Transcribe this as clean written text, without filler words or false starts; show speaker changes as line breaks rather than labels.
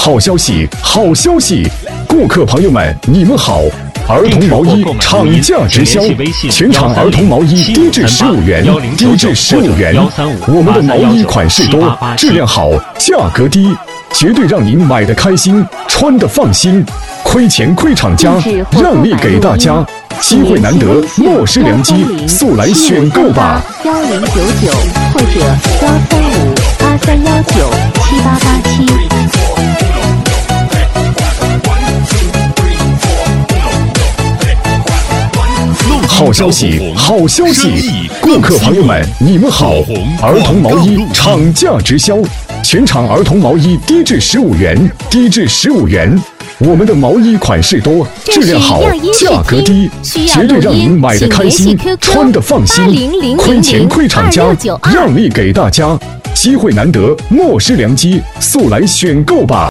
好消息，好消息！顾客朋友们，你们好！儿童毛衣厂价直销，全场儿童毛衣低至15元，低至15元。我们的毛衣款式多，质量好，价格低，绝对让您买得开心，穿得放心。亏钱亏厂家，让利给大家。机会难得，莫失良机，速来选购吧
！1099或者13583197887。
好消息，好消息！顾客朋友们，你们好！儿童毛衣厂价直销，全场儿童毛衣低至15元，低至15元。我们的毛衣款式多，质量好，价格低，绝对让您买得开心，穿得放心。亏钱亏厂家，让利给大家。机会难得，莫失良机，速来选购吧！